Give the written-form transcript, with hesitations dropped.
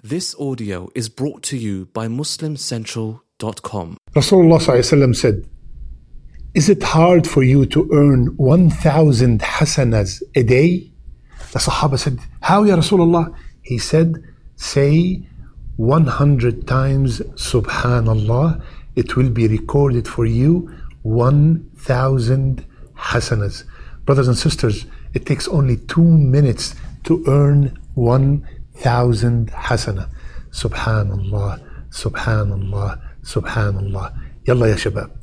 This audio is brought to you by MuslimCentral.com. Rasulullah said, "Is it hard for you to earn 1,000 hasanas a day?" The Sahaba said, "How, Ya Rasulullah?" He said, "Say 100 times Subhanallah, it will be recorded for you 1,000 hasanas." Brothers and sisters, it takes only 2 minutes to earn 1,000 hasana. Subhanallah, Subhanallah, Subhanallah. Yalla ya shabab.